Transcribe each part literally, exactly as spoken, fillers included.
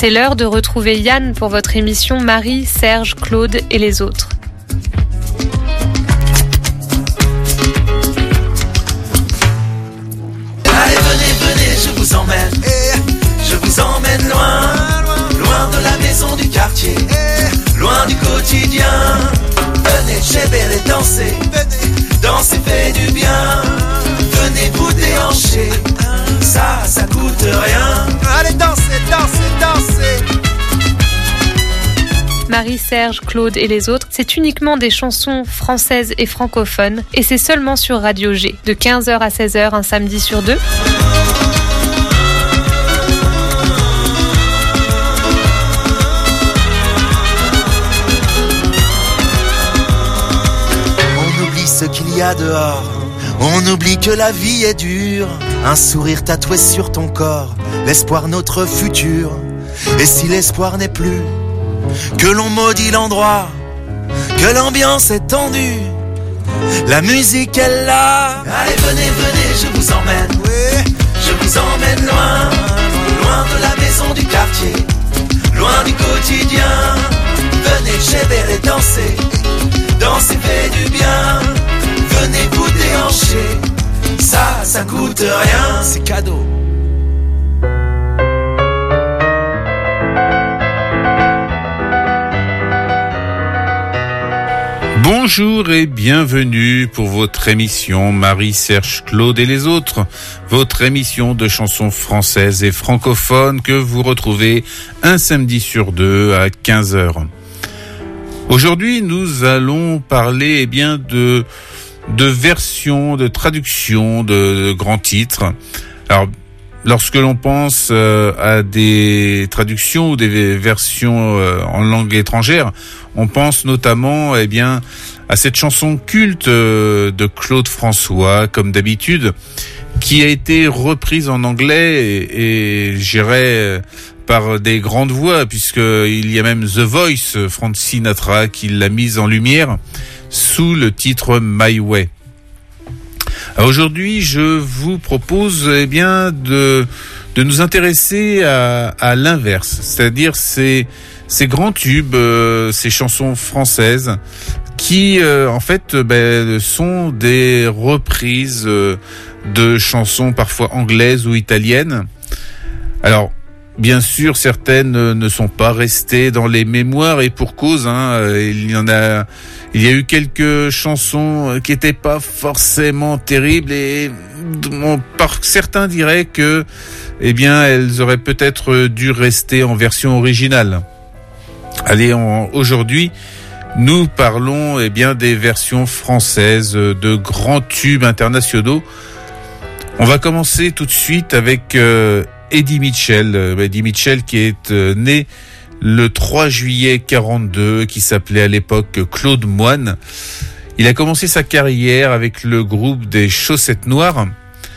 C'est l'heure de retrouver Yann pour votre émission Marie, Serge, Claude et les autres. Allez, venez, venez, je vous emmène. Je vous emmène loin, loin de la maison du quartier, loin du quotidien. Venez, chéber et danser, danser fait du bien. Venez vous déhancher, ça, ça coûte rien. Allez, dansez, dansez, dansez. Marie, Serge, Claude et les autres, c'est uniquement des chansons françaises et francophones et c'est seulement sur Radio G, de quinze heures à seize heures un samedi sur deux. On oublie ce qu'il y a dehors, on oublie que la vie est dure. Un sourire tatoué sur ton corps, l'espoir notre futur. Et si l'espoir n'est plus, que l'on maudit l'endroit, que l'ambiance est tendue, la musique est là. Allez, venez, venez, je vous emmène. Oui. Je vous emmène loin, loin de la maison du quartier, loin du quotidien. Venez, chéber et danser, danser fait du bien. Venez vous déhancher, ça, ça coûte rien, c'est cadeau. Bonjour et bienvenue pour votre émission Marie, Serge, Claude et les autres, votre émission de chansons françaises et francophones que vous retrouvez un samedi sur deux à quinze heures. Aujourd'hui, nous allons parler eh bien de de versions, de traductions de, de grands titres. Alors, lorsque l'on pense euh, à des traductions ou des versions euh, en langue étrangère, on pense notamment, eh bien, à cette chanson culte euh, de Claude François, comme d'habitude, qui a été reprise en anglais et, et gérée par des grandes voix, puisqu'il y a même The Voice, Frank Sinatra, qui l'a mise en lumière sous le titre My Way. Alors aujourd'hui, je vous propose eh bien de de nous intéresser à, à l'inverse, c'est-à-dire ces ces grands tubes, euh, ces chansons françaises qui euh, en fait ben, sont des reprises euh, de chansons parfois anglaises ou italiennes. Alors bien sûr, certaines ne sont pas restées dans les mémoires et pour cause. Hein, il y en a, il y a eu quelques chansons qui étaient pas forcément terribles et on, par certains diraient que, eh bien, elles auraient peut-être dû rester en version originale. Allez, on, aujourd'hui, nous parlons, eh bien, des versions françaises de grands tubes internationaux. On va commencer tout de suite avec euh, Eddie Mitchell, Eddie Mitchell qui est euh, né le trois juillet quarante-deux, qui s'appelait à l'époque Claude Moine. Il a commencé sa carrière avec le groupe des Chaussettes Noires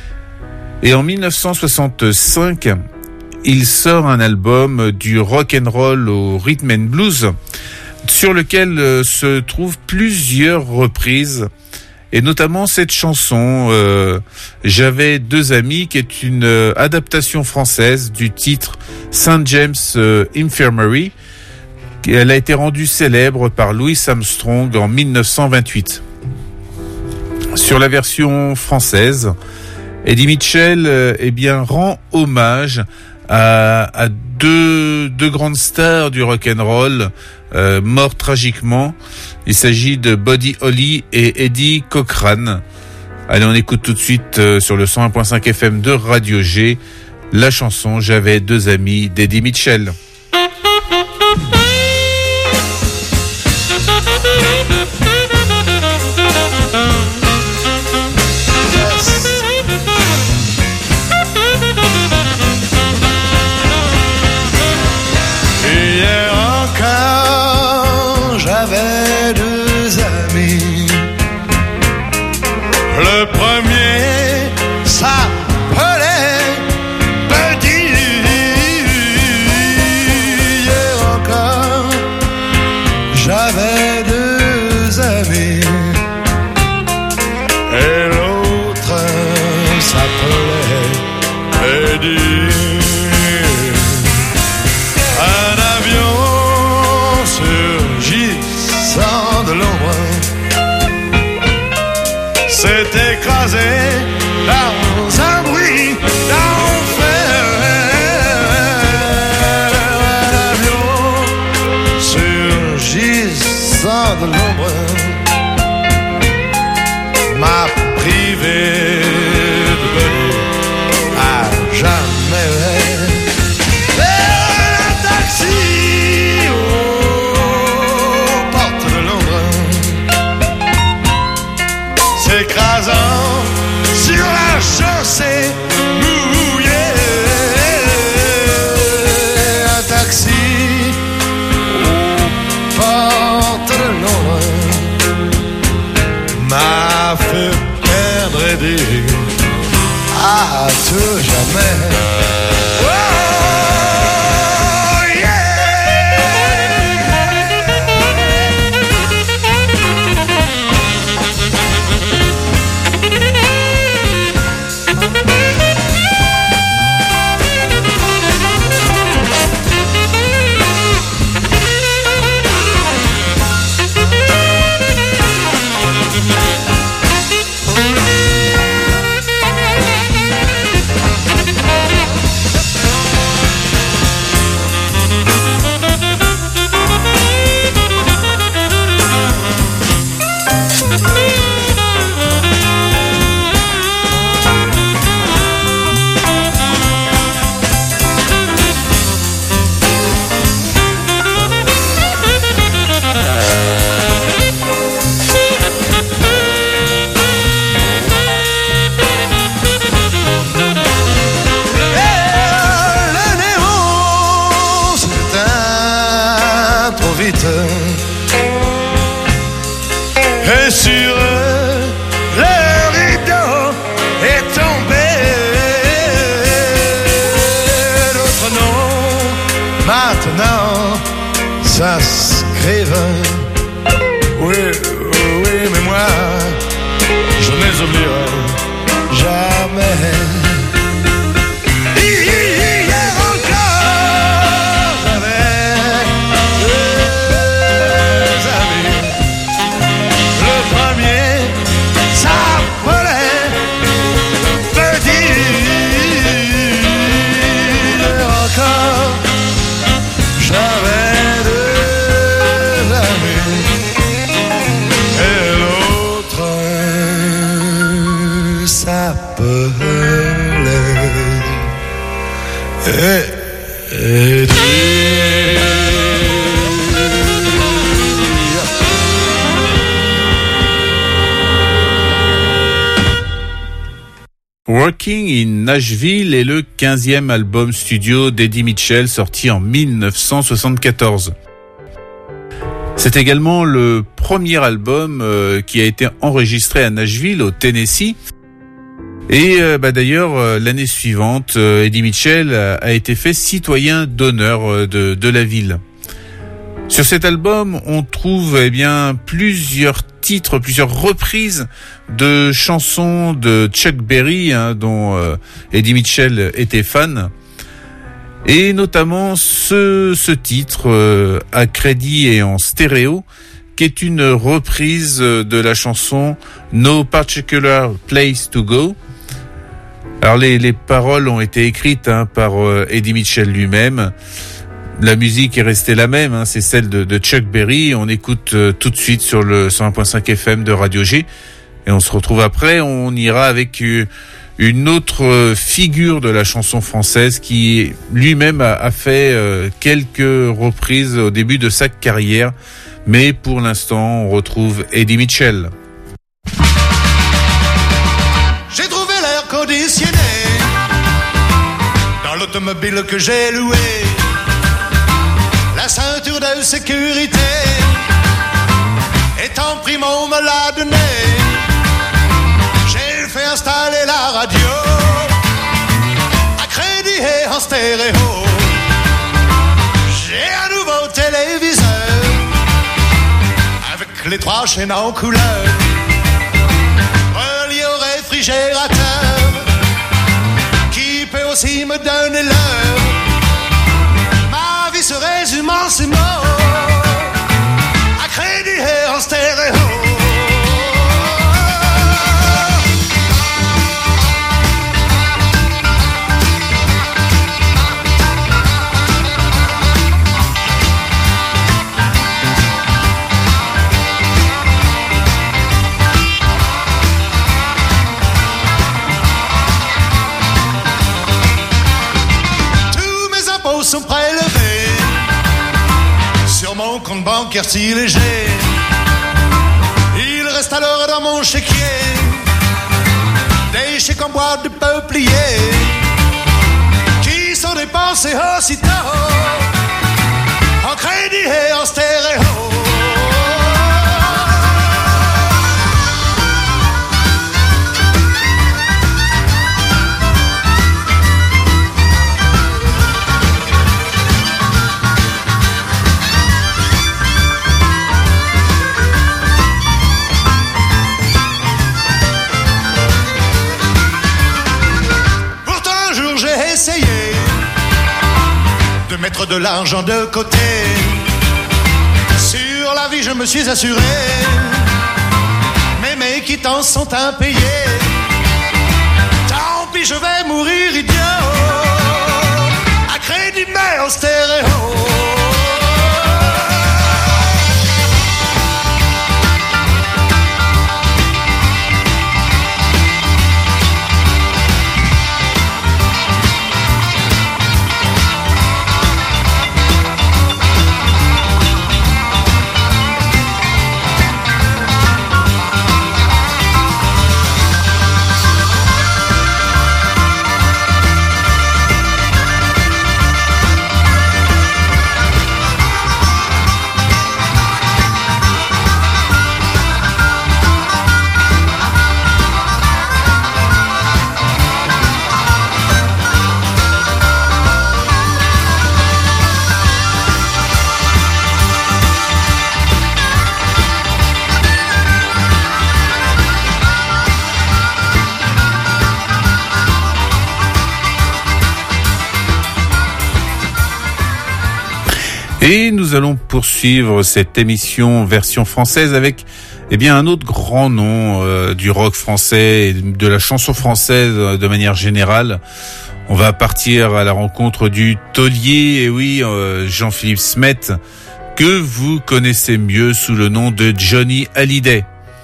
et en dix-neuf cent soixante-cinq, il sort un album du rock and roll au rhythm and blues sur lequel euh, se trouvent plusieurs reprises. Et notamment cette chanson, euh, J'avais deux amis, qui est une euh, adaptation française du titre Saint James euh, Infirmary. Elle a été rendue célèbre par Louis Armstrong en dix-neuf cent vingt-huit. Sur la version française, Eddie Mitchell euh, eh bien, rend hommage à, à deux, deux grandes stars du rock'n'roll euh, morts tragiquement. Il s'agit de Buddy Holly et Eddie Cochran. Allez, on écoute tout de suite euh, sur le cent un virgule cinq F M de Radio G la chanson J'avais deux amis d'Eddie Mitchell. Hier encore, j'avais deux amis. Le premier s'appelait Buddy. Hier encore, j'avais deux amis. Et l'autre s'appelait Eddie. Et sur le rideau est tombé l'autre nom. Maintenant, ça scrive. Oui, oui, mais moi, je ne les oublierai jamais. Working in Nashville est le quinzième album studio d'Eddie Mitchell sorti en mille neuf cent soixante-quatorze. C'est également le premier album euh, qui a été enregistré à Nashville, au Tennessee. Et euh, bah, d'ailleurs, euh, l'année suivante, euh, Eddie Mitchell a, a été fait citoyen d'honneur euh, de, de la ville. Sur cet album, on trouve eh bien plusieurs titres, plusieurs reprises de chansons de Chuck Berry, hein, dont euh, Eddie Mitchell était fan. Et notamment ce, ce titre euh, à crédit et en stéréo, qui est une reprise de la chanson No Particular Place to Go. Alors les, les paroles ont été écrites hein, par euh, Eddie Mitchell lui-même. La musique est restée la même, hein, c'est celle de, de Chuck Berry. On écoute euh, tout de suite sur le cent un virgule cinq F M de Radio G. Et on se retrouve après, on ira avec euh, une autre euh, figure de la chanson française qui lui-même a, a fait euh, quelques reprises au début de sa carrière. Mais pour l'instant, on retrouve Eddie Mitchell. J'ai trouvé l'air conditionné dans l'automobile que j'ai loué. La ceinture de sécurité est en prime, on me l'a donné. J'ai fait installer la radio à crédit et en stéréo. J'ai un nouveau téléviseur avec les trois chaînes en couleur, relié au réfrigérateur qui peut aussi me donner l'heure. Ma vie se résume en ces mots, à crédit et en stéréo. Sont prélevés sur mon compte bancaire si léger. Il reste alors dans mon chéquier des chèques en boîte de peuplier qui sont dépensés aussitôt en crédit et en stéréo. essayé de mettre de l'argent de côté. Sur la vie je me suis assuré, mais mes quittances sont impayées. Tant pis, je vais mourir idiot, à crédit mais en stéréo. Et nous allons poursuivre cette émission version française avec eh bien un autre grand nom euh, du rock français et de la chanson française euh, de manière générale. On va partir à la rencontre du taulier, et oui, euh, Jean-Philippe Smet, que vous connaissez mieux sous le nom de Johnny Hallyday.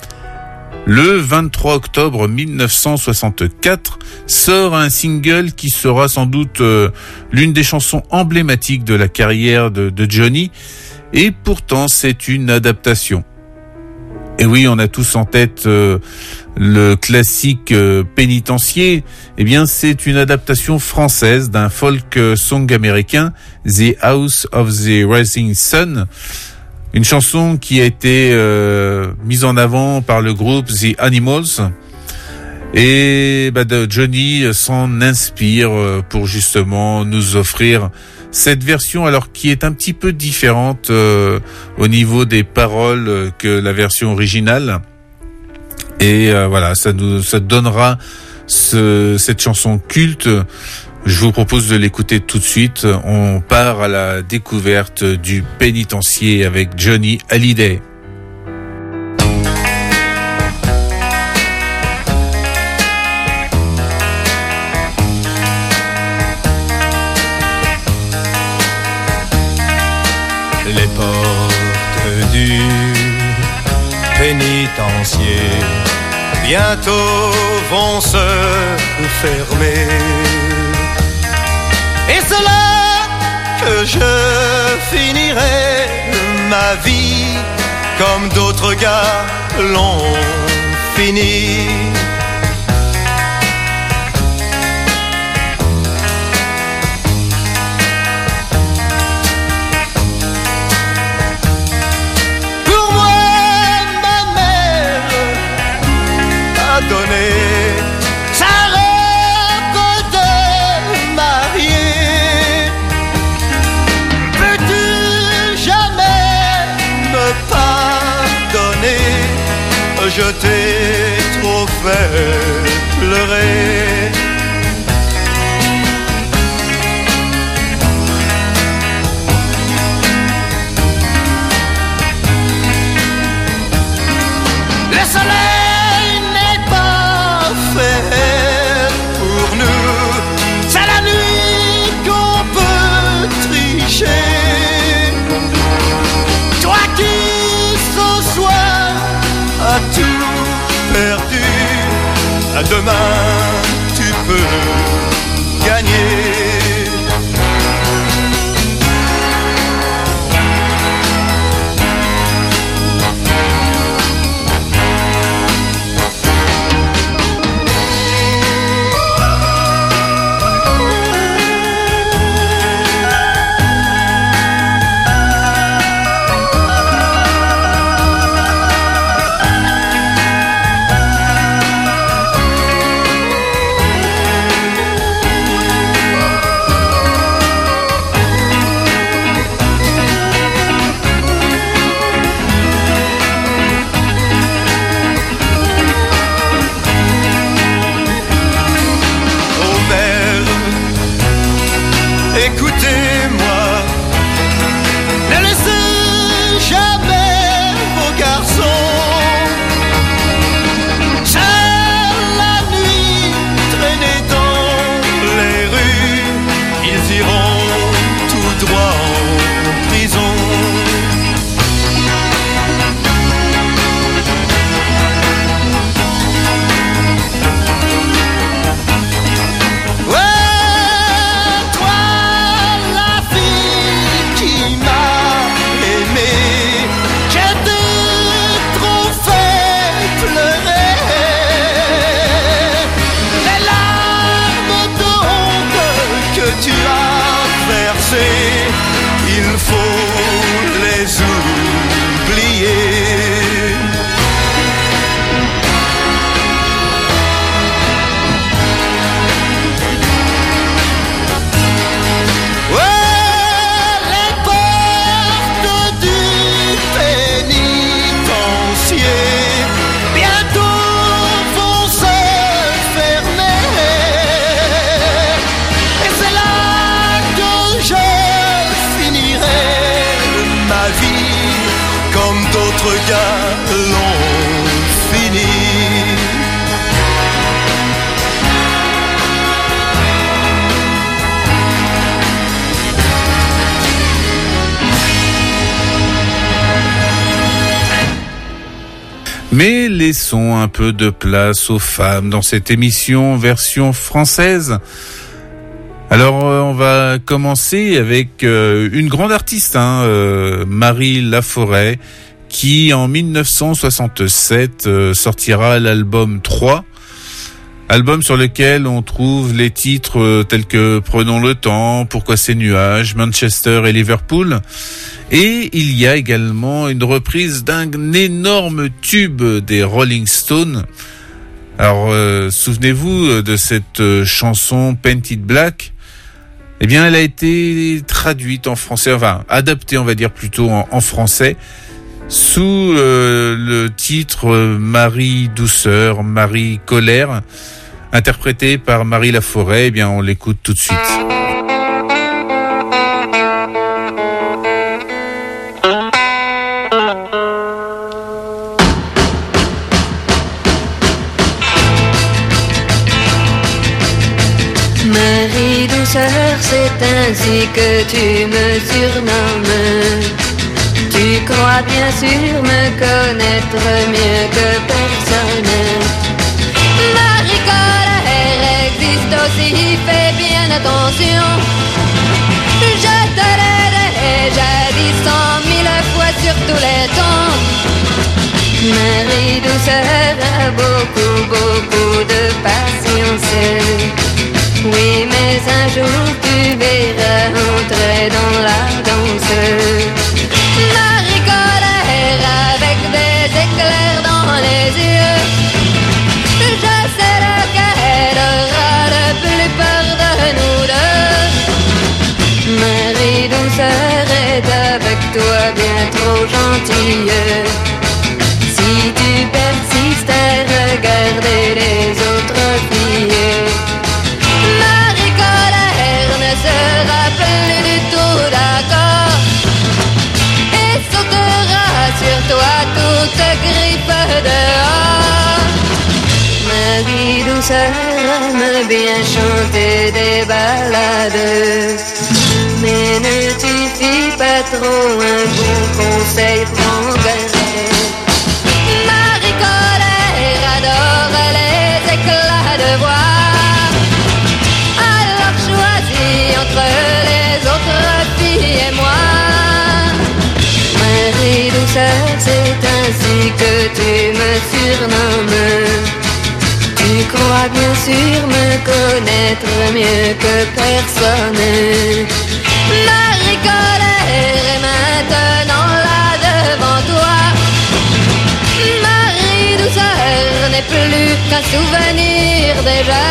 Le vingt-trois octobre mille neuf cent soixante-quatre sort un single qui sera sans doute euh, l'une des chansons emblématiques de la carrière de, de Johnny, et pourtant c'est une adaptation. Et oui, on a tous en tête euh, le classique euh, pénitencier. Eh bien, c'est une adaptation française d'un folk song américain, The House of the Rising Sun. Une chanson qui a été euh, mise en avant par le groupe The Animals. Et bah, de Johnny s'en inspire pour justement nous offrir cette version, alors qui est un petit peu différente euh, au niveau des paroles que la version originale. Et euh, voilà, ça nous ça donnera ce, cette chanson culte. Je vous propose de l'écouter tout de suite. On part à la découverte du pénitencier avec Johnny Hallyday. Les portes du pénitencier bientôt vont se fermer. Et c'est là que je finirai ma vie comme d'autres gars l'ont fini. Pour moi, ma mère a donné sa robe de mariée. Peux-tu jamais me pardonner? Je t'ai trop fait pleurer. Le soleil n'est pas fait pour nous, c'est la nuit qu'on peut tricher. Toi qui ce soir as tout perdu, à demain droit en prison. Il faut les oublier. Ouais, les portes du pénitencier bientôt vont se fermer. Et c'est là que je ma vie comme d'autres gars l'ont fini. Mais laissons un peu de place aux femmes dans cette émission version française. Alors euh, on va commencer avec euh, une grande artiste, hein, euh, Marie Laforêt, qui en dix-neuf cent soixante-sept euh, sortira l'album trois, album sur lequel on trouve les titres euh, tels que Prenons le temps, Pourquoi ces nuages, Manchester et Liverpool. Et il y a également une reprise d'un énorme tube des Rolling Stones. Alors euh, souvenez-vous de cette euh, chanson Painted Black. Eh bien, elle a été traduite en français, enfin adaptée, on va dire plutôt en, en français, sous euh, le titre euh, Marie Douceur, Marie Colère, interprétée par Marie Laforêt. Eh bien, on l'écoute tout de suite. Marie Douceur, c'est ainsi que tu me surnommes. Tu crois bien sûr me connaître mieux que personne. Marie Colère existe aussi, fais bien attention. Je te l'ai déjà dit cent mille fois sur tous les tons. Marie Douceur a beaucoup, beaucoup de patience. Oui, mais un jour tu verras entrer dans la danse. Marie Colère avec des éclairs dans les yeux. Je sais lequel aura le plus peur de nous deux. Marie Douceur est avec toi bien trop gentille. Si tu persistes à regarder les autres filles, Marie Colère ne sera plus du tout d'accord et sautera sur toi toute griffe dehors. Marie Douceur aime bien chanter des ballades, mais ne t'y fie pas trop, un bon conseil, prends garde. Marie Colère adore les éclats de voix. Entre les autres filles et moi, Marie Douceur, c'est ainsi que tu me surnommes. Tu crois bien sûr me connaître mieux que personne. Marie Colère est maintenant là devant toi. Marie Douceur n'est plus qu'un souvenir déjà.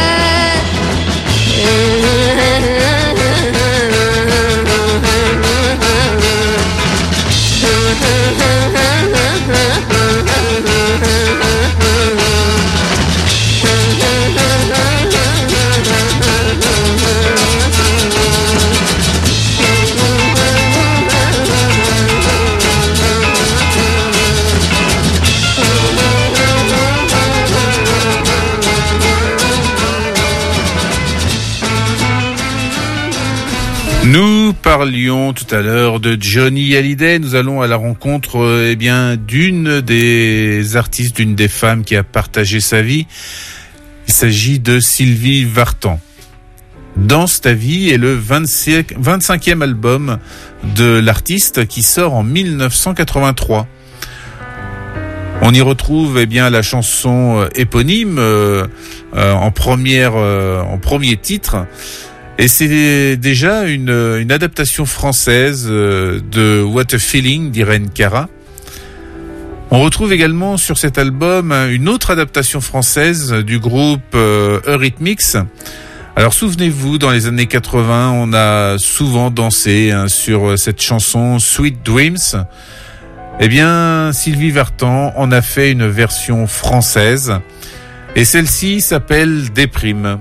Nous parlions tout à l'heure de Johnny Hallyday. Nous allons à la rencontre euh, eh bien d'une des artistes, d'une des femmes qui a partagé sa vie. Il s'agit de Sylvie Vartan. Danse ta vie est le vingt-cinquième album de l'artiste qui sort en mille neuf cent quatre-vingt-trois. On y retrouve eh bien la chanson éponyme euh, euh, en première euh, en premier titre. Et c'est déjà une, une adaptation française de What a Feeling d'Irène Cara. On retrouve également sur cet album une autre adaptation française du groupe euh, Eurythmics. Alors souvenez-vous, dans les années quatre-vingts, on a souvent dansé hein, sur cette chanson Sweet Dreams. Eh bien, Sylvie Vartan en a fait une version française. Et celle-ci s'appelle Déprime.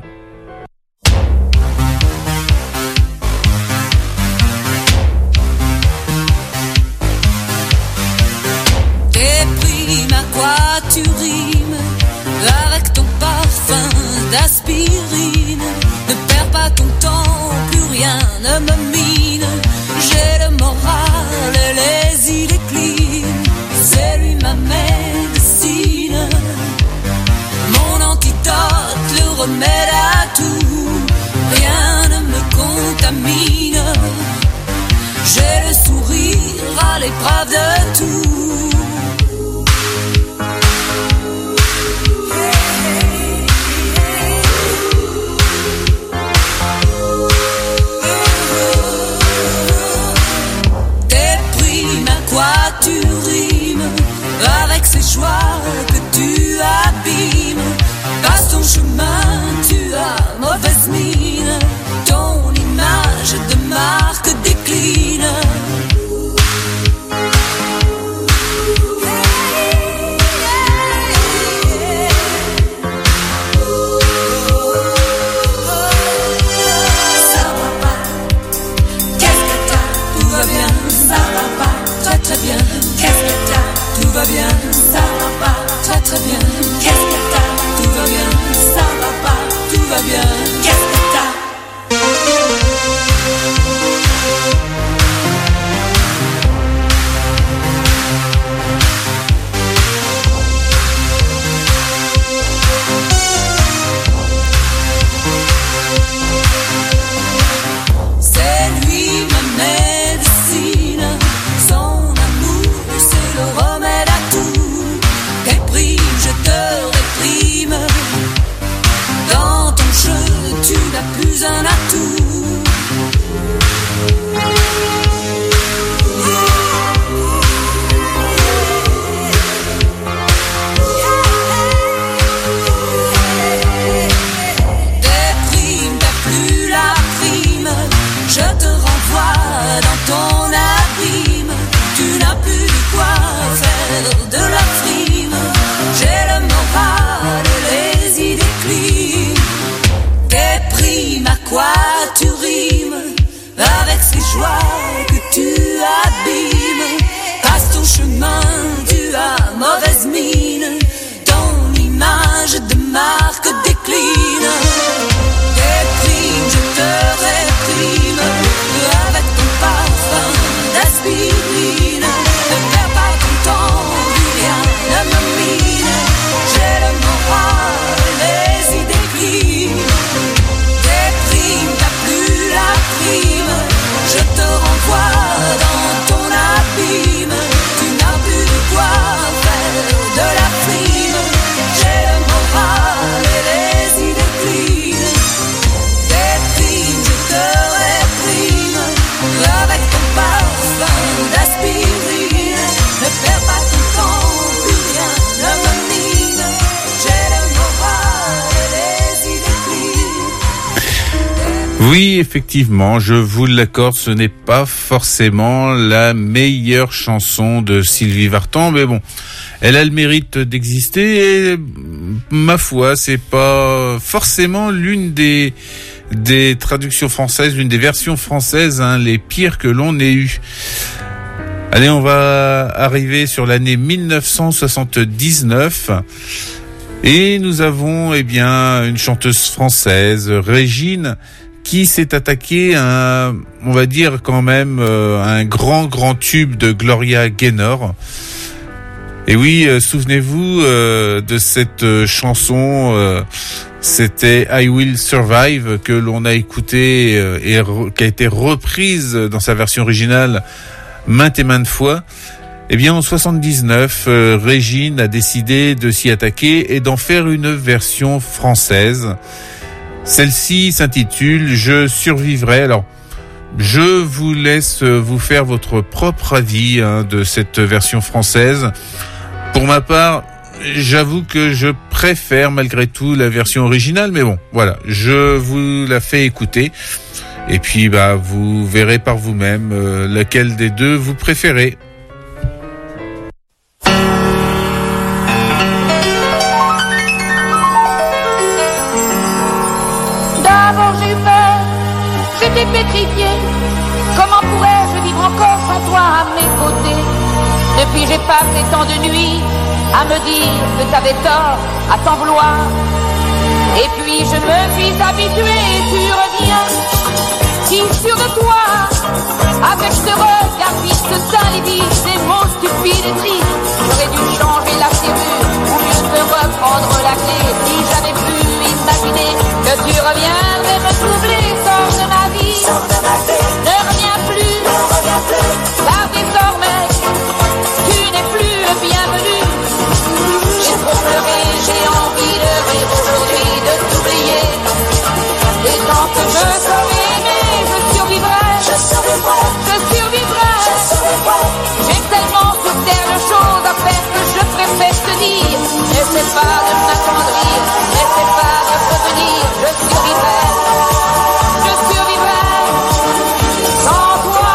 Tu rimes avec ton parfum d'aspirine. Ne perds pas ton temps, plus rien ne me mine. J'ai le moral et les idées clean. C'est lui ma médecine, mon antidote, le remède à tout. Rien ne me contamine. J'ai le sourire à l'épreuve de tout. Tu rimes avec ces choix que tu abîmes. Passe ton chemin, tu as mauvaise mine. Ton image de marque décline. Ça va pas, qu'est-ce que t'as? Tout va bien, ça va pas. Toi très bien, qu'est-ce que t'as? Tout va bien, ça va pas. Toi très bien, qu'est-ce que t'as? Tout va bien, ça va pas. Tout va bien, qu'est-ce que t'as? C'est lui ma médecine. Son amour, c'est le remède à tout. Déprime, je te réprime. Dans ton jeu, tu n'as plus un atout. Déprime, t'as plus la prime. Je te renvoie dans ton abîme. Tu n'as plus de quoi faire de la frime. J'ai le moral et les idées clean. Déprime, à quoi tu rimes avec ces joies que tu abîmes. Passe ton chemin, tu as mauvaise mine. Ton image de marque décline. Déprime, je te réprime avec ton parfum d'aspirine. Ne perds pas ton temps, plus rien ne me mine. J'ai le moral et les idées clean. Déprime, t'as plus la prime. Je te renvoie dans ton abîme. Tu n'as plus de quoi faire de la prime. J'ai le moral et les idées clean. Déprime, je te réprime avec ton parfum d'aspirine. Ne perds pas ton temps, plus rien ne me mine. J'ai le moral et les idées clean. Oui, effectivement, je vous l'accorde, ce n'est pas forcément la meilleure chanson de Sylvie Vartan, mais bon, elle a le mérite d'exister et, ma foi, c'est pas forcément l'une des des traductions françaises, l'une des versions françaises, hein, les pires que l'on ait eues. Allez, on va arriver sur l'année mille neuf cent soixante-dix-neuf. Et nous avons, eh bien, une chanteuse française, Régine, qui s'est attaqué à, un, on va dire quand même, euh, un grand grand tube de Gloria Gaynor. Et oui, euh, souvenez-vous euh, de cette euh, chanson, euh, c'était I Will Survive, que l'on a écouté euh, et re, qui a été reprise dans sa version originale maintes et maintes fois. Eh bien, en soixante-dix-neuf, euh, Régine a décidé de s'y attaquer et d'en faire une version française. Celle-ci s'intitule « Je survivrai ». Alors, je vous laisse vous faire votre propre avis hein, de cette version française. Pour ma part, j'avoue que je préfère malgré tout la version originale, mais bon, voilà, je vous la fais écouter. Et puis, bah, vous verrez par vous-même euh, laquelle des deux vous préférez. D'abord j'ai eu peur, j'étais pétrifiée. Comment pourrais-je vivre encore sans toi à mes côtés? Depuis j'ai passé tant de nuits à me dire que t'avais tort, à t'en vouloir. Et puis je me suis habituée, tu reviens, si sûr de toi, avec ce regard fixe, ce sein livide, ces mots stupides et tristes. J'aurais dû changer la serrure, ou mieux te reprendre la clé. Si j'avais pu imaginer que tu reviendrais me troubler, sors de ma vie, ne reviens plus, car désormais, tu n'es plus le bienvenu. J'ai trop pleuré, j'ai envie de rire aujourd'hui, de t'oublier. Et tant que je serai aimé, je survivrai, je survivrai, je survivrai. J'ai tellement sur terre de choses à faire que je préfère te dire. N'essaie pas de m'attendrir, n'essaie pas de revenir, je survivrai, je survivrai sans toi.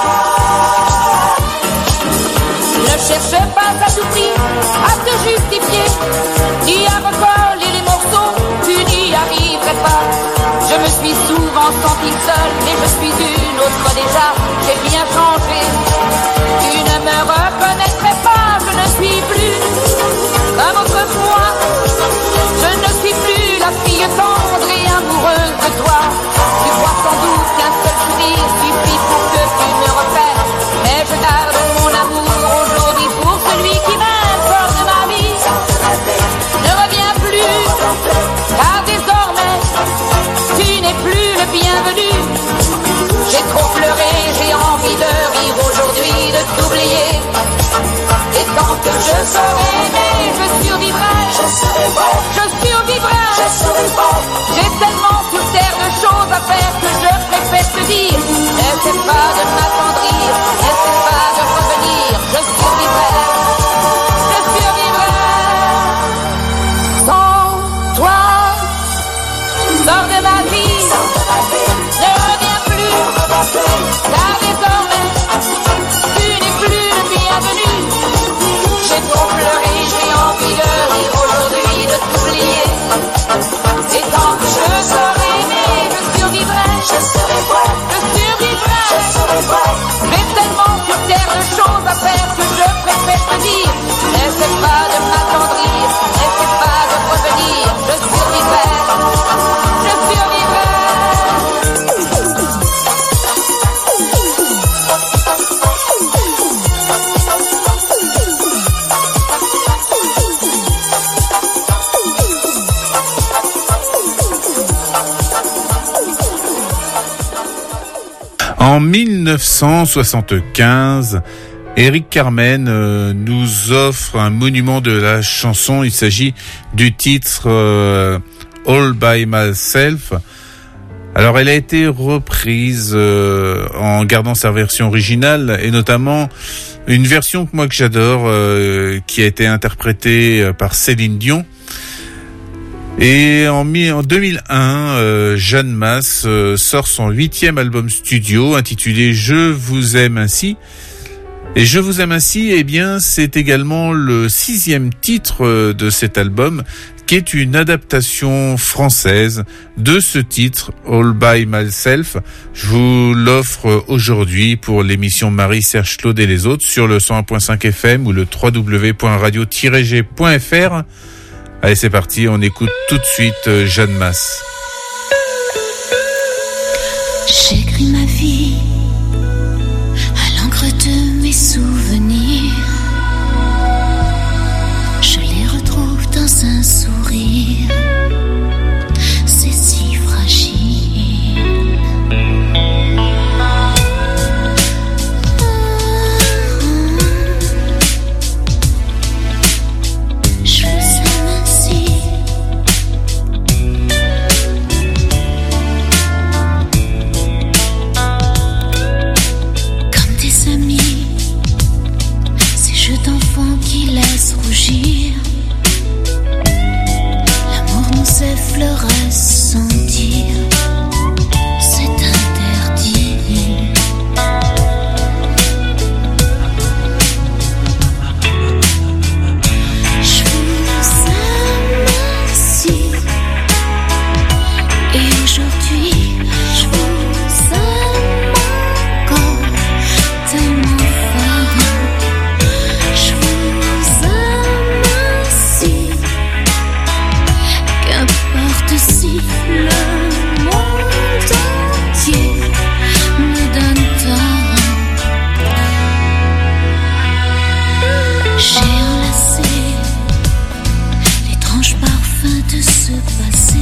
Ne cherche pas à tout prix à te justifier, ni à recoller les morceaux, tu n'y arriverais pas. Je me suis souvent sentie seule, mais je suis une autre déjà, j'ai bien changé. Tu ne me reconnaîtrais pas, je ne suis plus comme autrefois. Je ne suis plus la fille tendre et amoureuse de toi. Tu crois sans doute qu'un seul sourire suffit pour que tu me repères, mais je garde mon amour aujourd'hui pour celui qui m'importe de ma vie. Ne reviens plus, car désormais tu n'es plus le bienvenu. J'ai trop pleuré, j'ai envie de rire aujourd'hui, de t'oublier. Et tant que je serai aimé, je survivrai, je survivrai, je survivrai, je survivrai. J'ai tellement sur terre de choses à faire que je préfère te dire. N'essaie pas de m'attendrir, n'essaie pas de revenir, je survivrai, je survivrai sans toi. Sors de ma vie, ne reviens plus, car désormais tu n'es plus le bienvenu. J'ai trop pleuré, j'ai envie de rire aujourd'hui, de t'oublier. Et tant que je serai aimé, je survivrai, je survivrai, je survivrai, je survivrai. J'ai tellement sur terre de choses à faire que je préfère te dire. N'essaie pas de m'attendrir, n'essaie pas de revenir, je survivrai, je survivrai. En mille neuf cent soixante-quinze, Eric Carmen euh, nous offre un monument de la chanson. Il s'agit du titre euh, All by Myself. Alors, elle a été reprise euh, en gardant sa version originale, et notamment une version que moi que j'adore, euh, qui a été interprétée par Céline Dion. Et en, en deux mille un, euh, Jeanne Masse euh, sort son huitième album studio intitulé « Je vous aime ainsi ». Et « Je vous aime ainsi », eh bien, c'est également le sixième titre de cet album, qui est une adaptation française de ce titre « All by Myself ». Je vous l'offre aujourd'hui pour l'émission Marie-Serge Claude et les autres sur le cent un virgule cinq F M ou le w w w point radio tiret g point f r. Allez, c'est parti, on écoute tout de suite Jeanne Masse. J'écris ma vie à l'encre de mes souvenirs. Je les retrouve dans un sourire. C'est si fragile. Je vous aime ainsi. Comme des amis, ces jeux d'enfants qui laissent rougir. L'amour nous effleure sans dire. C'est interdit. Je vous aime ainsi. Et aujourd'hui, je vous aime encore tellement fort. Je vous aime ainsi. Qu'importe si le monde entier me donne tort. J'ai enlacé l'étrange parfum de ce passé.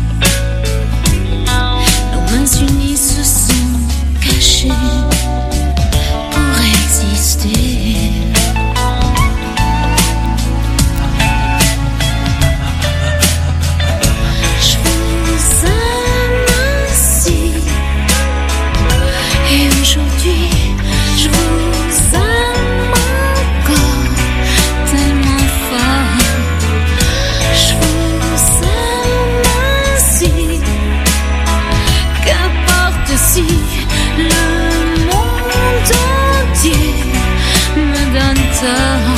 Nos mains unies se sont cachées pour exister. Je vous aime ainsi. Et aujourd'hui, je vous aime encore tellement fort. Je vous aime ainsi. Qu'importe si le monde entier me donne tort.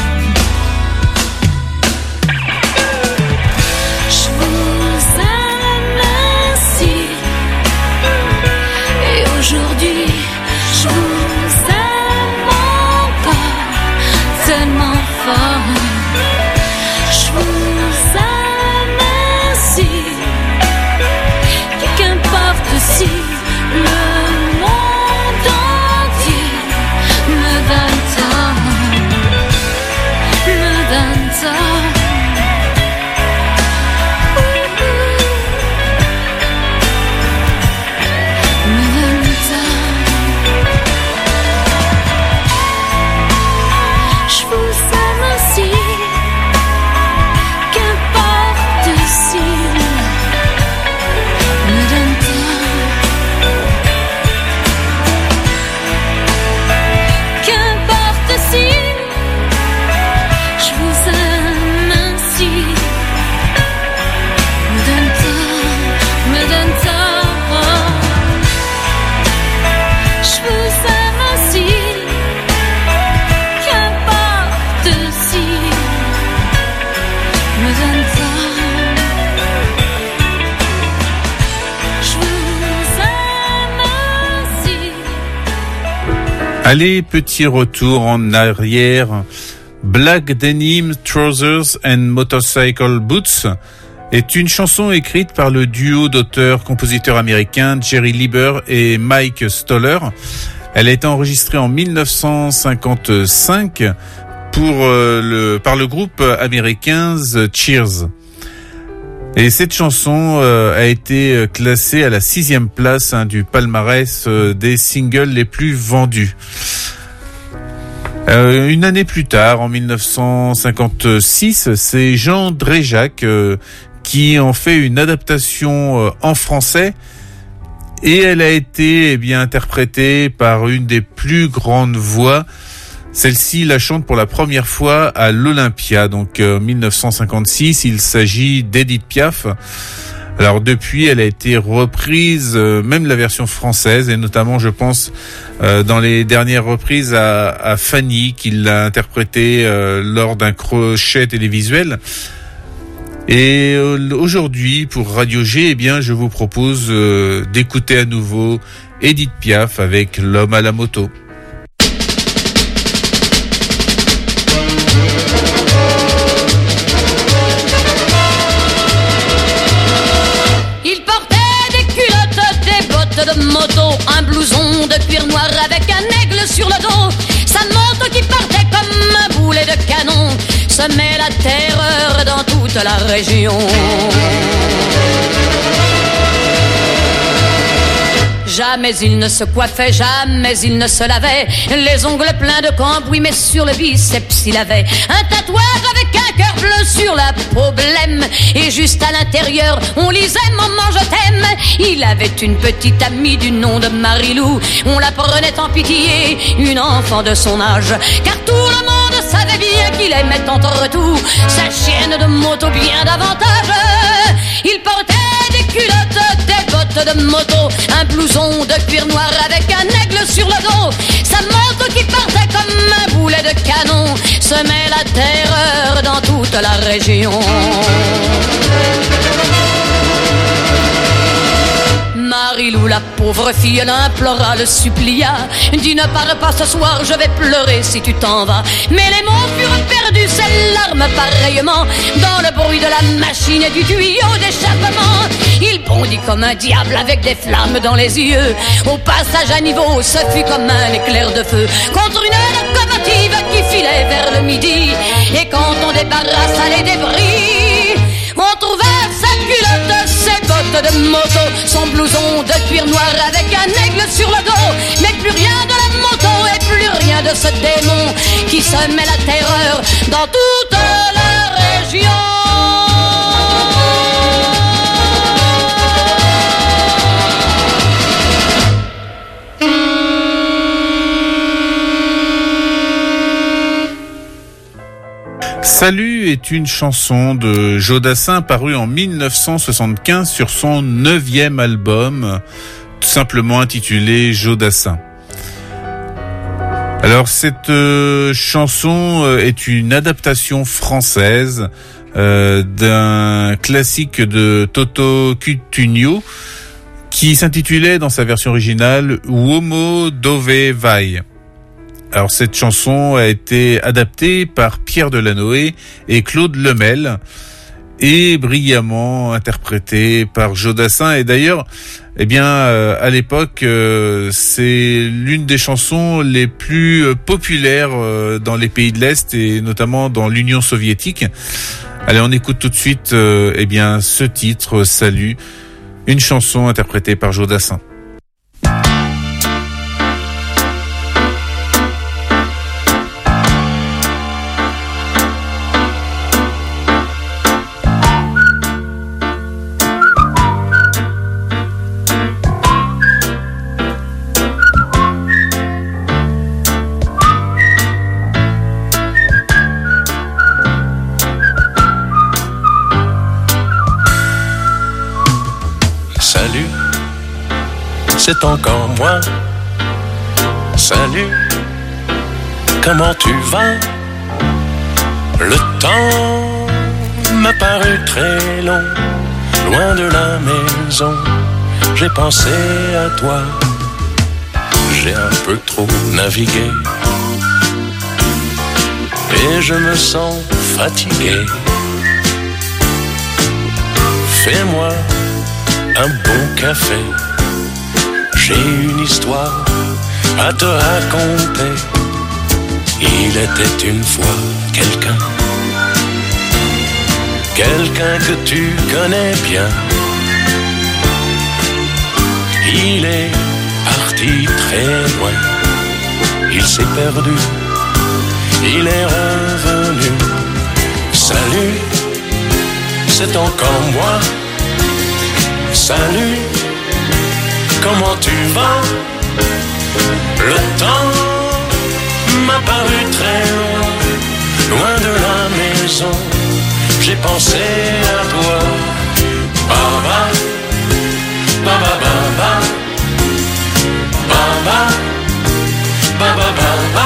Je vous aime ainsi. Et aujourd'hui, je vous aime encore tellement fort. Je vous aime ainsi. Qu'importe si le monde entier me donne tort. Me donne tort. Me donne tort. Je vous aime ainsi. Qu'importe si me donne tort. Qu'importe si je vous aime ainsi. Me donne tort, me donne tort. Je vous aime ainsi. Qu'importe si me donne tort. Je vous aime ainsi. Allez, petit retour en arrière. Black Denim Trousers and Motorcycle Boots est une chanson écrite par le duo d'auteurs-compositeurs américains Jerry Leiber et Mike Stoller. Elle a été enregistrée en dix-neuf cent cinquante-cinq pour euh, le par le groupe américain The Cheers. Et cette chanson euh, a été classée à la sixième place hein, du palmarès euh, des singles les plus vendus. Euh, une année plus tard, en dix-neuf cent cinquante-six, c'est Jean Dréjac euh, qui en fait une adaptation euh, en français, et elle a été eh bien interprétée par une des plus grandes voix. Celle-ci la chante pour la première fois à l'Olympia, donc en euh, dix-neuf cent cinquante-six. Il s'agit d'Edith Piaf. Alors depuis, elle a été reprise, euh, même la version française, et notamment, je pense, euh, dans les dernières reprises à, à Fanny, qui l'a interprétée euh, lors d'un crochet télévisuel. Et euh, aujourd'hui, pour Radio G, eh bien, je vous propose euh, d'écouter à nouveau Edith Piaf avec L'homme à la moto. Il portait des culottes, des bottes de moto, un blouson de cuir noir avec un aigle sur le dos. Sa moto qui partait comme un boulet de canon semait la terreur dans toute la région. Jamais il ne se coiffait, jamais il ne se lavait. Les ongles pleins de cambouis, mais sur le biceps il avait un tatouage avec un cœur bleu sur la peau blême. Et juste à l'intérieur, on lisait « Maman, je t'aime ». Il avait une petite amie du nom de Marilou. On la prenait en pitié, une enfant de son âge, car tout le monde savait bien qu'il aimait entre tout sa chienne de moto bien davantage. Il portait des culottes, des bottes de moto, un blouson de cuir noir avec un aigle sur le dos. Sa moto qui partait comme un boulet de canon semait la terreur dans toute la région. Marilou, la pauvre fille, l'implora, le supplia. Dis ne pars pas ce soir, je vais pleurer si tu t'en vas. Mais les mots furent perdus, ses larmes pareillement, dans le bruit de la machine et du tuyau d'échappement. Il bondit comme un diable avec des flammes dans les yeux. Au passage à niveau, ce fut comme un éclair de feu contre une locomotive qui filait vers le midi. Et quand on débarrassa les débris, on trouva sa culotte, ses bottes de moto, son blouson de cuir noir avec un aigle sur le dos. Mais plus rien de la moto et plus rien de ce démon qui semait la terreur dans toute la région. Salut est une chanson de Jodassin parue en mille neuf cent soixante-quinze sur son neuvième album, tout simplement intitulé Jodassin. Alors cette euh, chanson euh, est une adaptation française euh, d'un classique de Toto Cutugno qui s'intitulait dans sa version originale Uomo dove vai. Alors cette chanson a été adaptée par Pierre Delanoë et Claude Lemel et brillamment interprétée par Jodassin. Et d'ailleurs, eh bien, euh, à l'époque, euh, c'est l'une des chansons les plus euh, populaires euh, dans les pays de l'Est et notamment dans l'Union soviétique. Allez, on écoute tout de suite, euh, eh bien, ce titre, Salut, une chanson interprétée par Jodassin. C'est encore moi. Salut, comment tu vas? Le temps m'a paru très long, loin de la maison. J'ai pensé à toi, j'ai un peu trop navigué et je me sens fatigué. Fais-moi un bon café. J'ai une histoire à te raconter. Il était une fois quelqu'un, quelqu'un que tu connais bien. Il est parti très loin, il s'est perdu, il est revenu. Salut, c'est encore moi. Salut, comment tu vas? Le temps m'a paru très long, loin de la maison. J'ai pensé à toi. Baba, baba, baba, baba, baba, baba,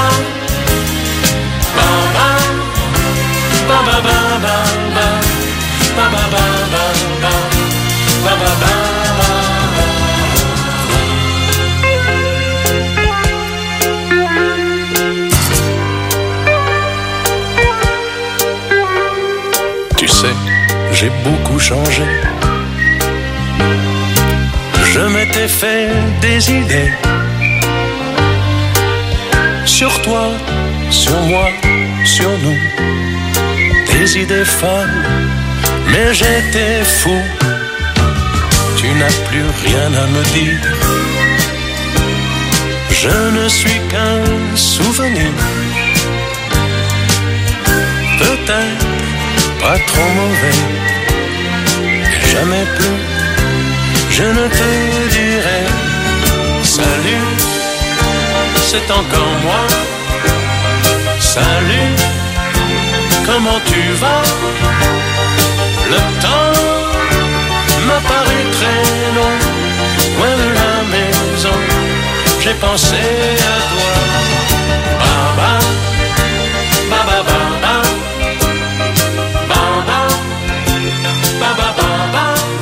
baba, baba, baba, baba, baba, baba, baba. J'ai beaucoup changé. je m'étais fait des idées sur toi, sur moi, sur nous, des idées folles, mais j'étais fou. Tu n'as plus rien à me dire, je ne suis qu'un souvenir, peut-être pas trop mauvais, mais jamais plus. Je ne te dirai salut, c'est encore moi. Salut, comment tu vas? Le temps m'a paru très long, loin de la maison, j'ai pensé à toi. Baba, baba, baba, baba, baba, baba.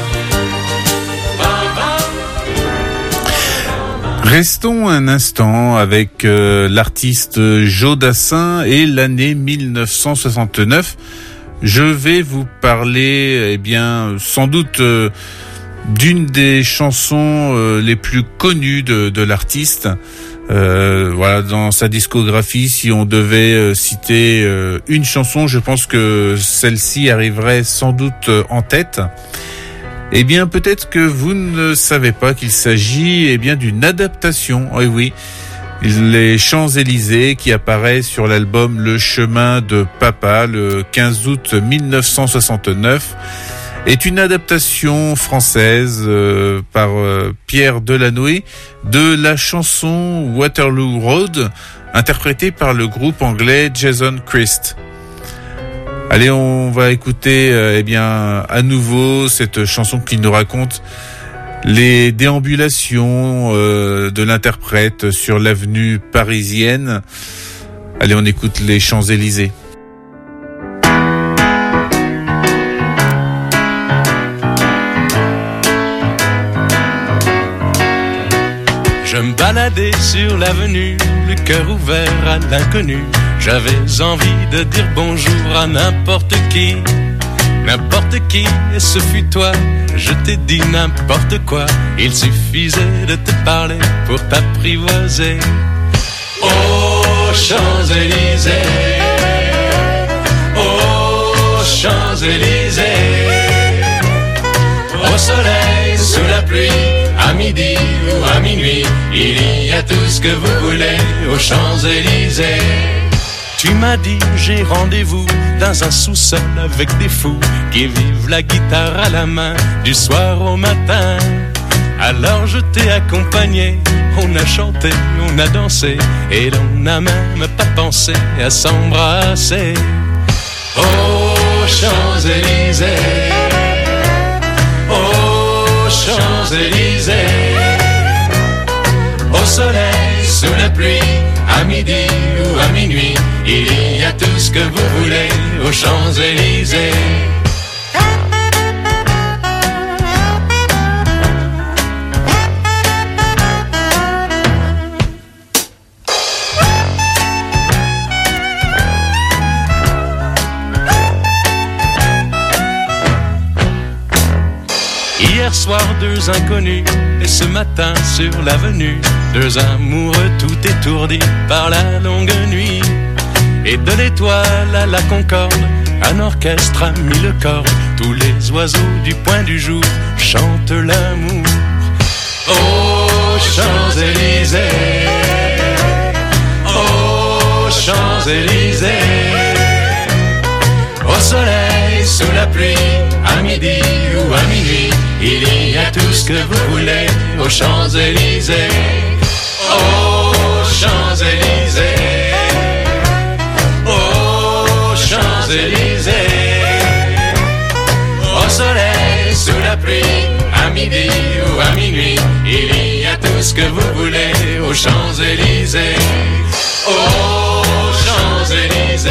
Restons un instant avec euh, l'artiste Joe Dassin et l'année mille neuf cent soixante-neuf. Je vais vous parler, eh bien, sans doute euh, d'une des chansons euh, les plus connues de, de l'artiste. Euh, voilà, dans sa discographie, si on devait euh, citer euh, une chanson, je pense que celle-ci arriverait sans doute euh, en tête. Eh bien, peut-être que vous ne savez pas qu'il s'agit, eh bien, d'une adaptation. Oui, oui. Les Champs-Élysées qui apparaît sur l'album Le Chemin de Papa le quinze août mille neuf cent soixante-neuf est une adaptation française euh, par euh, Pierre Delanoë de la chanson Waterloo Road interprétée par le groupe anglais Jason Christ. Allez, on va écouter euh, eh bien à nouveau cette chanson qui nous raconte les déambulations euh, de l'interprète sur l'avenue parisienne. Allez, on écoute les Champs-Élysées. Je me baladais sur l'avenue, le cœur ouvert à l'inconnu. J'avais envie de dire bonjour à n'importe qui, n'importe qui, et ce fut toi. Je t'ai dit n'importe quoi, il suffisait de te parler pour t'apprivoiser. Oh, Champs-Élysées, oh, Champs-Élysées, au soleil, sous la pluie, à midi ou à minuit, il y a tout ce que vous voulez aux Champs-Élysées. Tu m'as dit j'ai rendez-vous dans un sous-sol avec des fous qui vivent la guitare à la main du soir au matin. Alors je t'ai accompagné, on a chanté, on a dansé et l'on n'a même pas pensé à s'embrasser. Oh, Champs-Élysées, oh, Champs-Élysées, au soleil, sous la pluie, à midi ou à minuit, il y a tout ce que vous voulez aux Champs-Élysées. Hier soir, deux inconnus, et ce matin sur l'avenue, deux amoureux tout étourdis par la longue nuit. Et de l'étoile à la Concorde, un orchestre a mis le corps. Tous les oiseaux du point du jour chantent l'amour. Oh, Champs-Élysées, oh, Champs-Élysées, au soleil, sous la pluie, à midi ou à minuit, il y a tout ce que vous voulez aux Champs-Élysées. Oh, Champs-Élysées, oh, Champs-Élysées, au soleil, sous la pluie, à midi ou à minuit, il y a tout ce que vous voulez aux Champs-Élysées. Oh, Champs-Élysées,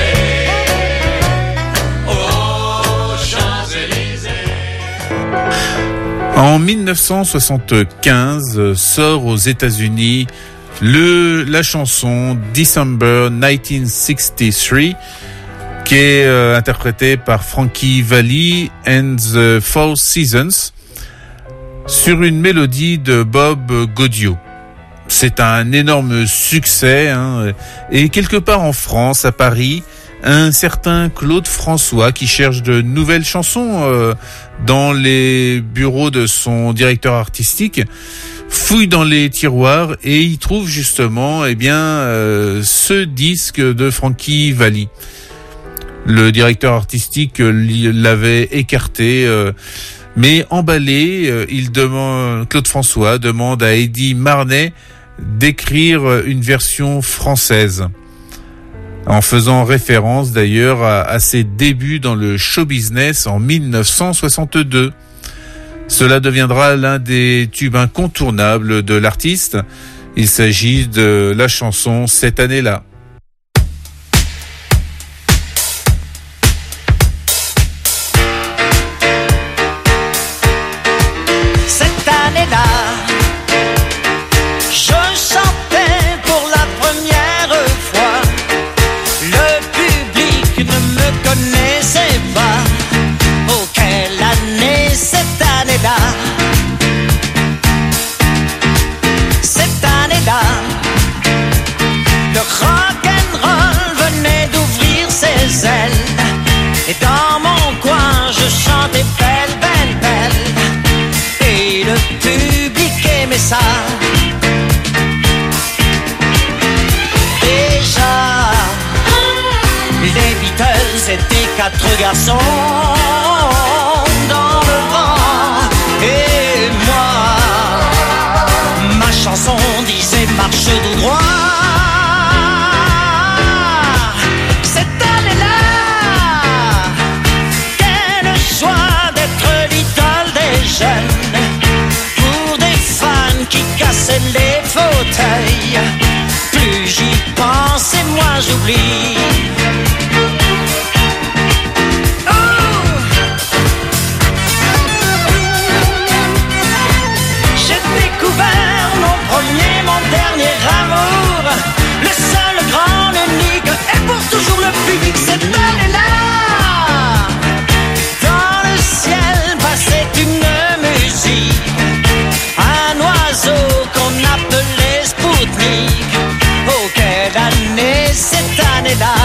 en mille neuf cent soixante-quinze sort aux États-Unis le la chanson December dix-neuf soixante-treize qui est euh, interprétée par Frankie Valli and the Four Seasons. sur une mélodie de Bob Gaudio. C'est un énorme succès, hein, et quelque part en France, à Paris, un certain Claude François, qui cherche de nouvelles chansons euh, dans les bureaux de son directeur artistique, fouille dans les tiroirs et il trouve justement eh bien euh, ce disque de Frankie Valli. Le directeur artistique l'avait écarté, euh, mais emballé, euh, il demande, Claude François demande à Eddie Marnay d'écrire une version française, en faisant référence d'ailleurs à, à ses débuts dans le show business en mille neuf cent soixante-deux. Cela deviendra l'un des tubes incontournables de l'artiste. Il s'agit de la chanson Cette année-là. Cette année-là, je chantais pour la première fois. Le public ne me connaissait pas. Oh, quelle année cette année-là. Cette année-là, le rock'n'roll venait d'ouvrir ses ailes. Et dans mon coin, je chantais belle, belle, belle. Et le public aimait ça. Déjà, les Beatles étaient quatre garçons dans le vent. Et moi, ma chanson disait marche tout droit. Cette année-là, quelle joie d'être l'idole des jeunes. Pour des fans qui cassaient les fauteuils. Plus j'y pense et moins j'oublie. J'ai découvert mon premier, mon dernier amour. Le seul, grand, l'unique et pour toujours le public. Cette année-là, dans le ciel passait une musique. Un oiseau qu'on appelait Spoutnik. Oh, quelle année, cette année-là.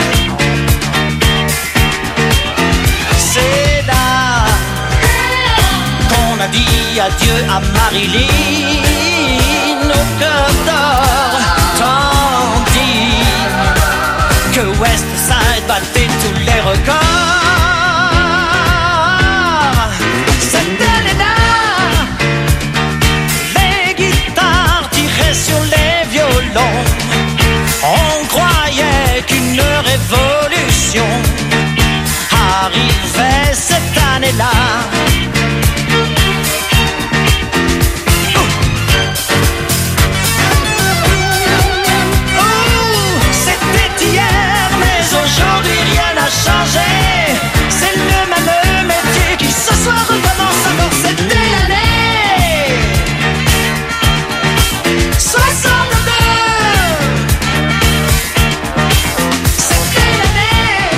C'est là qu'on a dit adieu à Marilyn au cœur d'or. Tandis que Westside battait tous les records. Cette année-là, les guitares tiraient sur les violons. On croyait qu'une révolution arrivait cette année-là. Aujourd'hui rien n'a changé. C'est le même métier qui ce soir recommence encore. C'était l'année soixante-deux. C'était l'année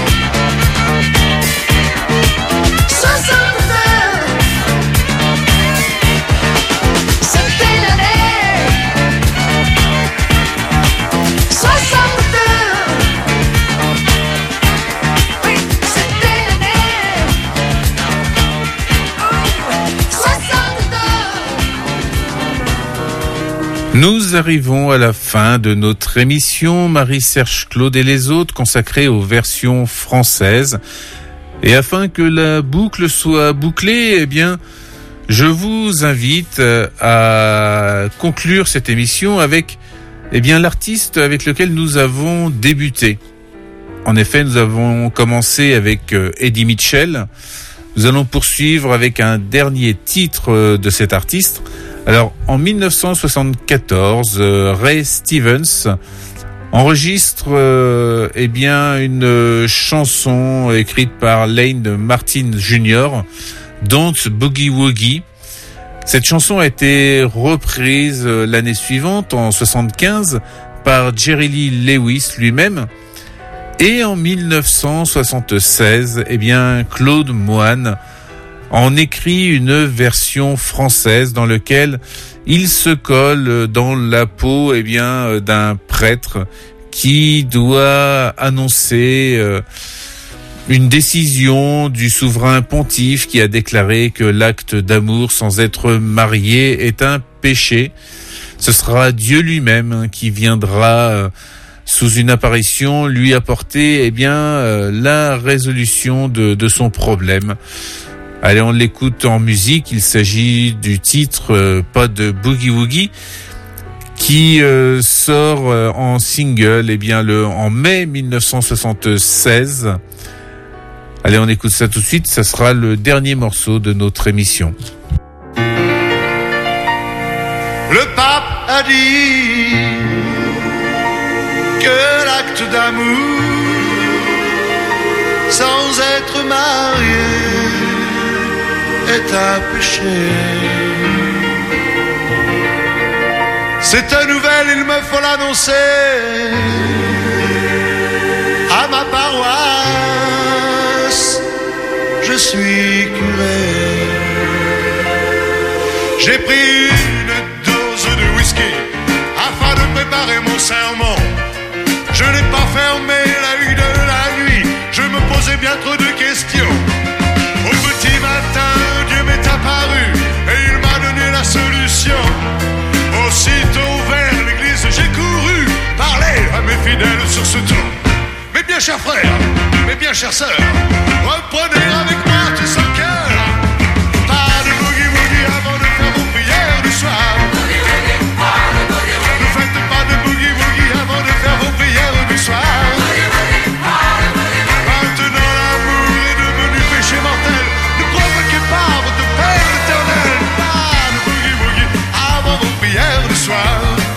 soixante-deux. C'était l'année soixante-deux. Nous arrivons à la fin de notre émission Marie-Serge Claude et les autres consacrée aux versions françaises. Et afin que la boucle soit bouclée, eh bien, je vous invite à conclure cette émission avec, eh bien, l'artiste avec lequel nous avons débuté. En effet, nous avons commencé avec Eddie Mitchell. Nous allons poursuivre avec un dernier titre de cet artiste. Alors, en mille neuf cent soixante-quatorze, euh, Ray Stevens enregistre euh, eh bien une chanson écrite par Lane Martin junior, Don't Boogie Woogie. Cette chanson a été reprise euh, l'année suivante, en soixante-quinze, par Jerry Lee Lewis lui-même. Et en mille neuf cent soixante-seize, eh bien, Claude Moine en écrit une version française dans laquelle il se colle dans la peau, eh bien, d'un prêtre qui doit annoncer euh, une décision du souverain pontife qui a déclaré que l'acte d'amour sans être marié est un péché. Ce sera Dieu lui-même qui viendra euh, sous une apparition lui apporter eh bien euh, la résolution de, de son problème. Allez, on l'écoute en musique. Il s'agit du titre euh, Pas de Boogie Woogie qui euh, sort euh, en single eh bien le en mai dix-neuf cent soixante-seize. Allez, on écoute ça tout de suite. Ça sera le dernier morceau de notre émission. Le pape a dit que l'acte d'amour sans être marié est un péché. Cette nouvelle, il me faut l'annoncer à ma paroisse. Je suis curé. J'ai pris une dose de whisky afin de préparer mon sermon. Je n'ai pas fermé l'œil de la nuit, je me posais bien trop de questions. Au petit matin, Dieu m'est apparu et il m'a donné la solution. Aussitôt vers l'église, j'ai couru parler à mes fidèles sur ce ton. Mes bien chers frères, mes bien chères sœurs, reprenez avec moi tout son cœur. Pas de boogie woogie avant de faire vos prières du soir. Ne faites pas de boogie woogie avant de faire vos prières du soir. Maintenant l'amour est devenu péché mortel. Ne provoquez pas votre Père éternel. Pas de boogie woogie avant vos prières du soir.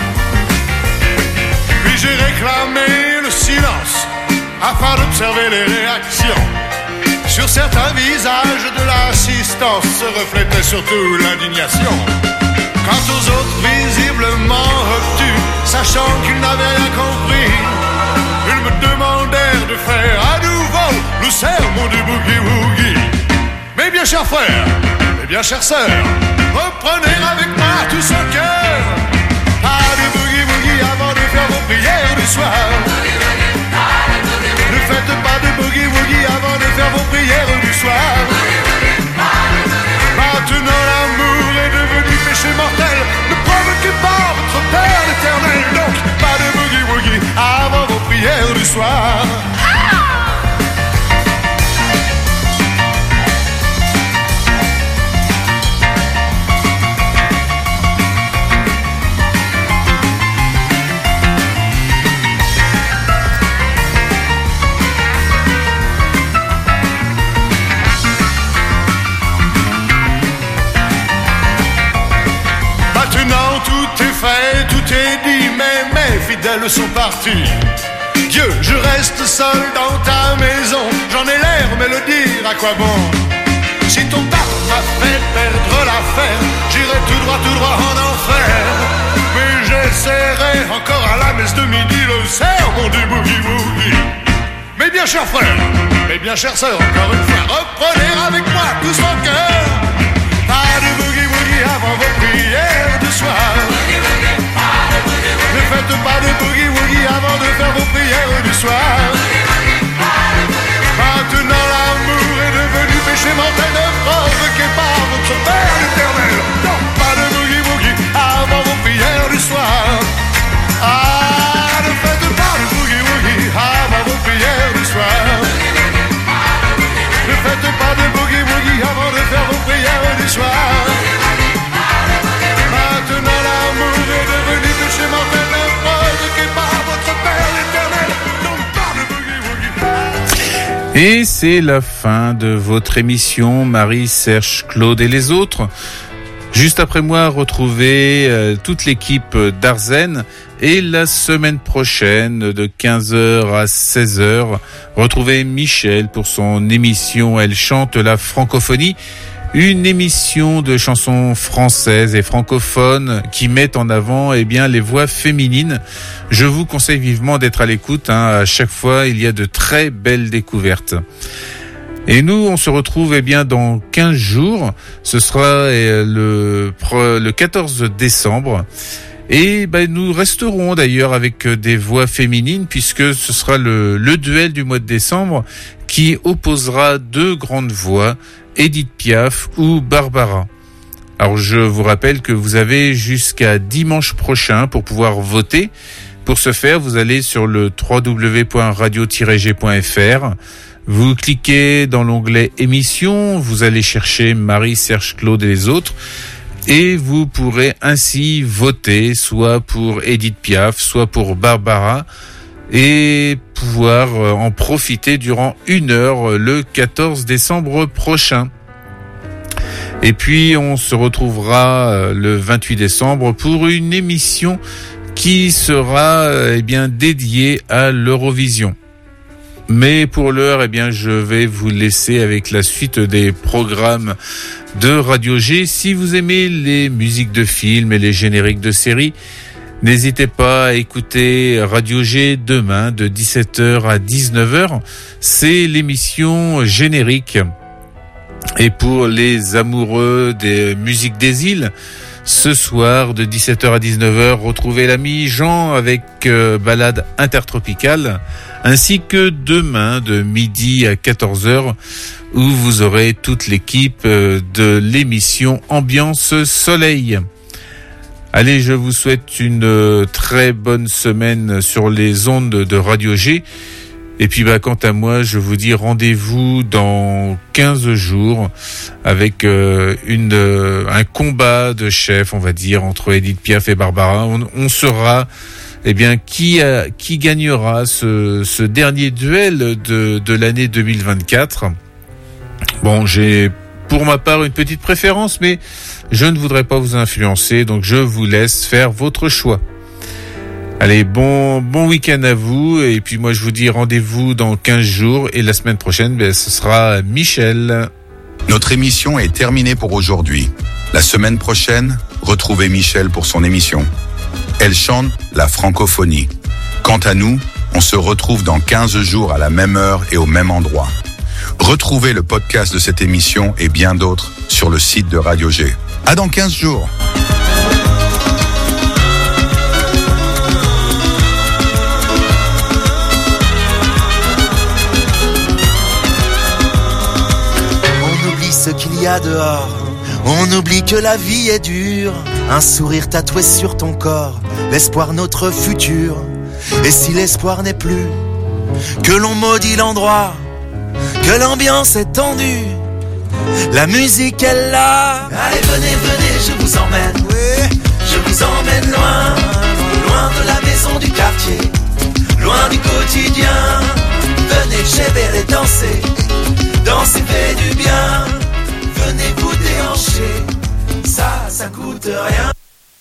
Puis j'ai réclamé le silence afin d'observer les réactions. Sur certains visages de l'assistance se reflétait surtout l'indignation. Quant aux autres visiblement obtus, sachant qu'ils n'avaient rien compris, ils me demandèrent de faire à nouveau le sermon du boogie woogie. Mes bien chers frères, mes bien chères sœurs, reprenez avec moi tout son cœur. Pas de boogie woogie avant de faire vos prières du soir. Ne faites pas de boogie woogie avant de faire vos prières du soir. Maintenant l'amour est devenu péché mortel. Ne provoquez pas votre Père éternel. Donc pas de boogie woogie avant vos prières du soir. Fait, tout est dit, mais mes fidèles sont partis. Dieu, je reste seul dans ta maison. J'en ai l'air, mais le dire à quoi bon? Si ton pape m'a fait perdre l'affaire, j'irai tout droit, tout droit en enfer. Mais j'essaierai encore à la messe de midi le sermon du boogie woogie. Mes bien chers frères, mes bien chères sœurs, encore une fois, reprenez avec moi tout son cœur. Pas de boogie woogie avant vos prières du soir. Ne faites pas de boogie woogie avant de faire vos prières du soir. Maintenant l'amour est devenu péché mortel. Ne provoquez pas votre Père éternel. Non, pas de boogie woogie avant vos prières du soir. Ah, ne faites pas de boogie woogie avant vos prières du soir. Ne faites pas de boogie woogie avant de faire vos prières du soir. Maintenant l'amour est devenu péché mortel. Ne provoquez pas votre Père éternel. Non, pas de boogie woogie. Et c'est la fin de votre émission Marie, Serge, Claude et les autres. Juste après moi, retrouvez euh, toute l'équipe d'Arzen. Et la semaine prochaine, de quinze heures à seize heures, retrouvez Michel pour son émission Elle chante la francophonie. Une émission de chansons françaises et francophones qui met en avant eh bien les voix féminines. Je vous conseille vivement d'être à l'écoute. Hein. À chaque fois, il y a de très belles découvertes. Et nous, on se retrouve eh bien dans quinze jours. Ce sera eh, le, le quatorze décembre. Et ben, nous resterons d'ailleurs avec des voix féminines puisque ce sera le, le duel du mois de décembre qui opposera deux grandes voix, Edith Piaf ou Barbara. Alors je vous rappelle que vous avez jusqu'à dimanche prochain pour pouvoir voter. Pour ce faire, vous allez sur le w w w point radio tiret g point f r. Vous cliquez dans l'onglet émission, vous allez chercher Marie, Serge, Claude et les autres. Et vous pourrez ainsi voter soit pour Edith Piaf, soit pour Barbara et pouvoir en profiter durant une heure le quatorze décembre prochain. Et puis on se retrouvera le vingt-huit décembre pour une émission qui sera eh bien dédiée à l'Eurovision. Mais pour l'heure, eh bien, je vais vous laisser avec la suite des programmes de Radio G. Si vous aimez les musiques de films et les génériques de séries, n'hésitez pas à écouter Radio G demain de dix-sept heures à dix-neuf heures. C'est l'émission générique. Et pour les amoureux des musiques des îles, ce soir de dix-sept heures à dix-neuf heures, retrouvez l'ami Jean avec euh, Balade intertropicale, ainsi que demain de midi à quatorze heures où vous aurez toute l'équipe euh, de l'émission Ambiance Soleil. Allez, je vous souhaite une euh, très bonne semaine sur les ondes de Radio G. Et puis bah quant à moi, je vous dis rendez-vous dans quinze jours avec euh, une euh, un combat de chefs, on va dire, entre Edith Piaf et Barbara. On, on saura eh bien qui a, qui gagnera ce, ce dernier duel de de l'année deux mille vingt-quatre. Bon, j'ai pour ma part une petite préférence, mais je ne voudrais pas vous influencer, donc je vous laisse faire votre choix. Allez, bon, bon week-end à vous. Et puis moi, je vous dis rendez-vous dans quinze jours. Et la semaine prochaine, ben, ce sera Michel. Notre émission est terminée pour aujourd'hui. La semaine prochaine, retrouvez Michel pour son émission. Elle chante la francophonie. Quant à nous, on se retrouve dans quinze jours à la même heure et au même endroit. Retrouvez le podcast de cette émission et bien d'autres sur le site de Radio G. À dans quinze jours. Ce qu'il y a dehors, on oublie que la vie est dure. Un sourire tatoué sur ton corps, l'espoir notre futur. Et si l'espoir n'est plus, que l'on maudit l'endroit, que l'ambiance est tendue, la musique est là. Allez venez, venez, je vous emmène, je vous emmène loin, loin de la maison du quartier, loin du quotidien. Venez chez et danser, danser fait du bien. Venez vous déhancher, ça, ça coûte rien.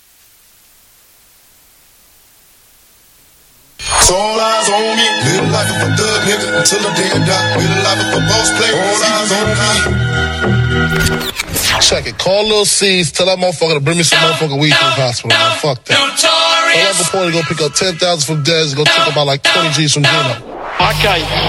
All eyes on me, live life of a thug nigga until the day I die. Live life of a boss player, all eyes on me. Check it, call Lil C's, tell that motherfucker to bring me some motherfucking weed to the hospital, man. Fuck that. Tell that before to go pick up ten thousand from Dez, go take about like twenty G's from Gino. Okay.